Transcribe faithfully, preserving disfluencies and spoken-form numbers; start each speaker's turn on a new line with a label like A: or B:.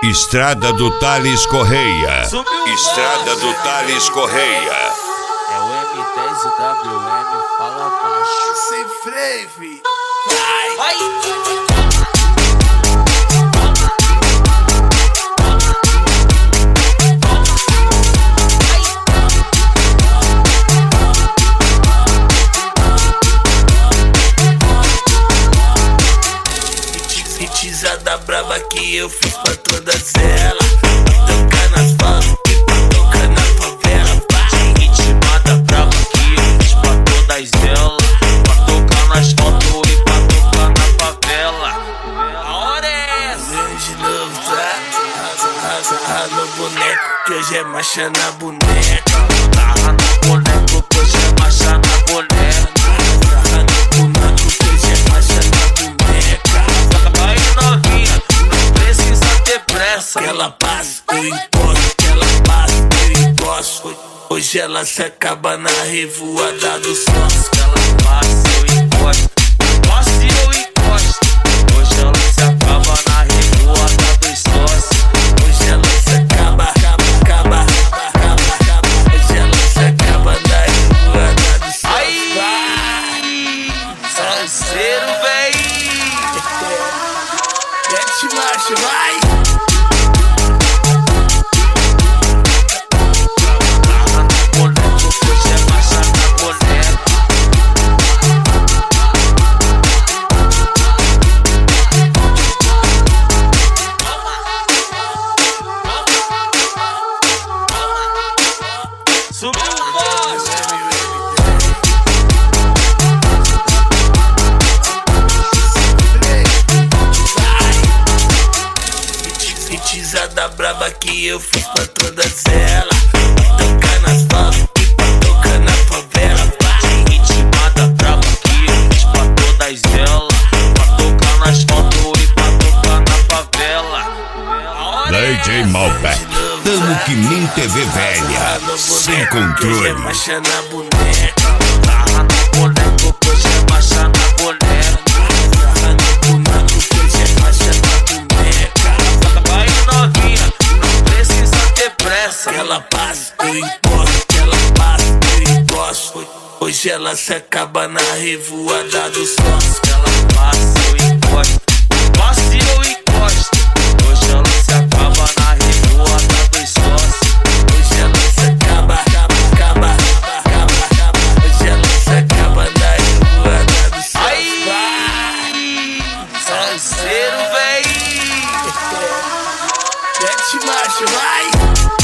A: Estrada do Thales Correia. Estrada do Thales Correia.
B: É o M dez e o W M, fala baixo.
C: Sem freio, fi. Vai! Vai! Hitizada braba que eu fiz pra todas elas. Tocar nas falas e pra tocar na favela. Vai!
B: Ritmada braba que eu fiz pra todas elas. Pra tocar nas fotos e pra tocar na favela. A hora é essa.
C: Vem de novo, tá? Rasa, rasa no boneco, que hoje é marcha na boneca.
B: Tarra no boneco, que hoje é marcha na boneca.
C: Tarra no boneco, que hoje é marcha na boneca.
B: Vai novinha, não precisa ter pressa.
C: Que ela passa, eu encosto. Que ela passa, eu encosto. Hoje ela se acaba na revoada do sócio.
B: Que ela passa, eu encosto. Posso e eu encosto. Hoje ela se acaba na revoada dos sócios.
C: Hoje ela se acaba, acaba, acaba, acaba, acaba. Hoje ela se acaba na revoada dos sócios.
B: Aí, salseiro, véi.
C: Mete marcha, vai!
B: Tarra no boneco, que hoje é marcha na boneca. Subiu o boss.
C: Hitizada braba que eu fiz pra todas elas. Tocar nas falas e pra tocar na favela. Vai!
B: Ritmada braba que eu fiz pra todas elas. Pra tocar nas fotos e pra tocar na favela. A hora é
A: D J
B: essa.
A: Malbec. Tamo que nem T V velha. Sem controle.
C: Marcha na boneca.
B: Tarra no boneco, que hoje é marcha na boneca.
C: Tarra no boneco, que hoje é marcha na boneca.
B: Vai novinha, não precisa ter pressa.
C: Que ela passa, eu encosto. Que ela passa, eu encosto. Hoje ela se acaba na revoada do sócio.
B: Que ela passa, eu encosto. Posso e eu encosto. Hoje ela se acaba na revoada dos sócios.
C: Hoje ela se acaba, acaba, acaba, acaba, acaba. Hoje ela se acaba na revoada do sócio.
B: Aí,
C: Vai!
B: salseiro, véi.
C: Mete marcha, vai!